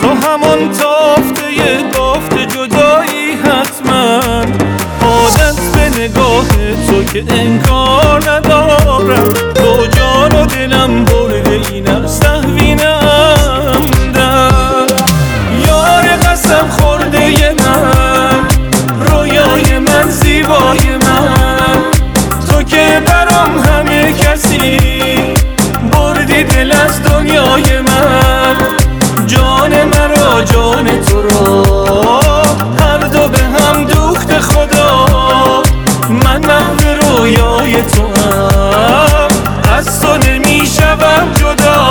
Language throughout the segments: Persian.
تو همون تافته بافت جدایی حتما، عادت به نگاه تو که انکار ندارم، تو جان و دلم برده این سهوی نمدم. یار قسم خورده من، رویای من، زیبای من، تو که برام همه کسی، بردی دل از دنیای من. جان مرا جان تو را هر دو به هم دوخت خدا، من محو رویای تو هم، از تو نمی شوم جدا.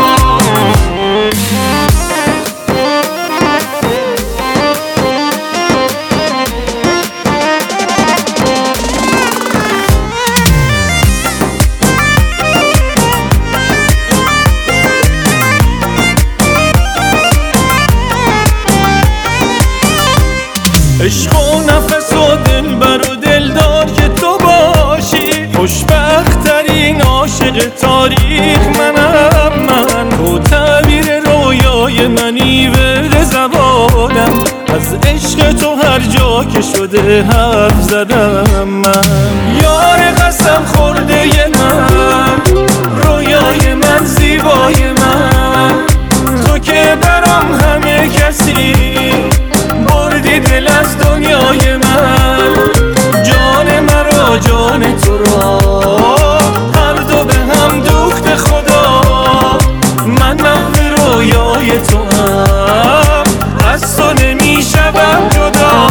عشق و نفس و دلبر و دلدار که تو باشی، خوشبخت ترین عاشق تاریخ منم من. تو تعبیر رویای منی، ورد زبانم، از عشق تو هر جا که شده حرف زدم من. یار قسم خورده من، رویای من، زیبای من، تو که برام همه کسی، بردی دل از دنیای من. جان مرا جان تو را هر دو به هم دوخت خدا، من محو رویای تو هم، از تو نمی شوم جدا.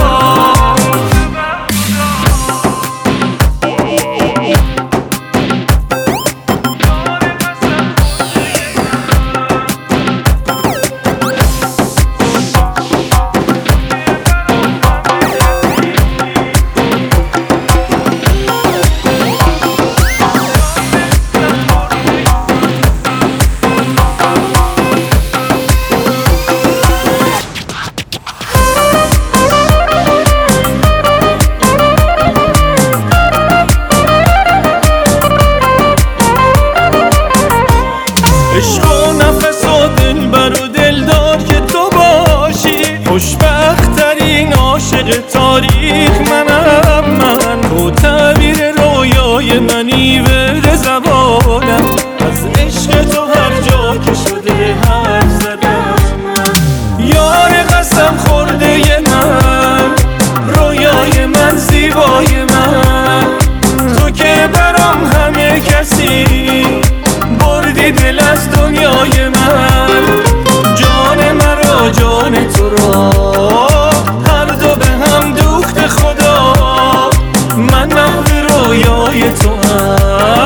عشق و نفس و دلبر و دلدار که تو باشی، خوشبخت ترین عاشق تاریخ منم من. تو تعبیر رویای منی، ورد زبانم، از عشق تو هر جا که شده حرف زدم من. یار قسم خورده من، رویای من، زیبای من، تو که برام همه کسی، بردی دل از دنیای من. جان مرا جان تو را هر دو به هم دوخت خدا، من محو رویای تو هم،